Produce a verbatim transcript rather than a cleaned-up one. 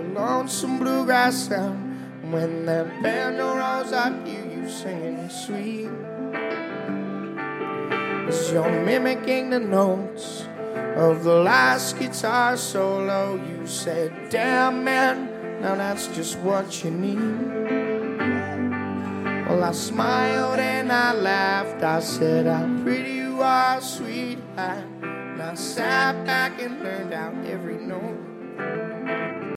lonesome bluegrass sound. When that banjo rolls, I hear you singing sweet. As you're mimicking the notes of the last guitar solo, you said, damn man, now that's just what you need. Well, I smiled and I laughed. I said, how pretty you are, sweetheart. And I sat back and learned out every note.